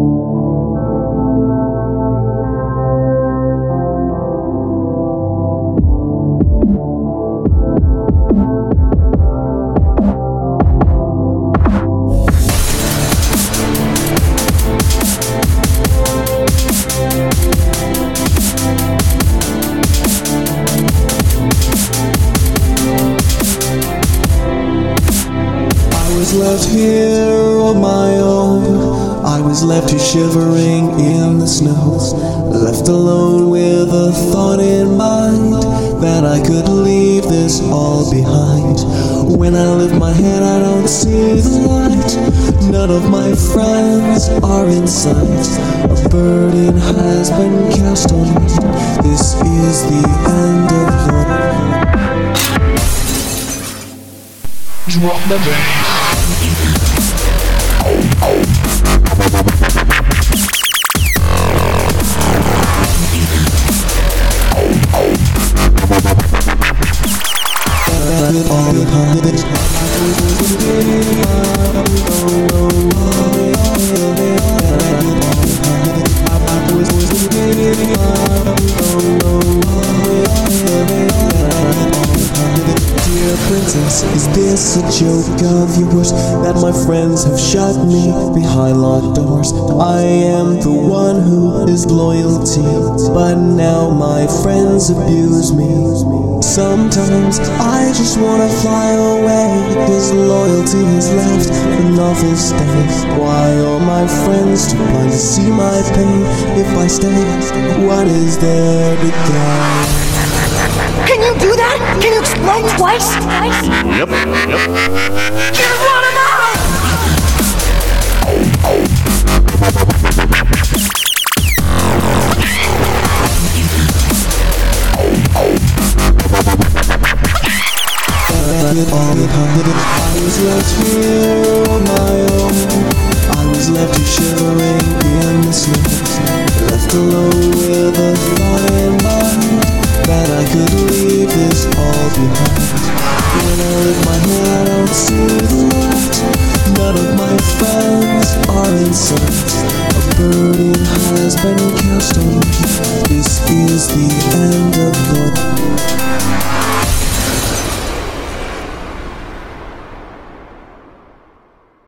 Left here on my own, I was left here shivering in the snow, left alone with a thought in mind that I could leave this all behind. When I lift my head I don't see the light, none of my friends are in sight. A burden has been cast on me, this is the end of the Drop the bass. Dear princess, is this a joke of yours that my friends have shut me behind locked doors? I am the one who is loyalty, but now my friends abuse me. Sometimes I just wanna fly away, cause loyalty has left an awful stain. Why are my friends too blind to see my pain? If I stay, what is there to gain? Can you do that? Can you explode twice? Yep. Get one of mine! I was left here on my own, I was left here shivering in the snow, left alone with a thought in mind that I could leave this all behind. When I lift my head I don't see the light, none of my friends are in sight. A burden has been cast on me, this is the end of the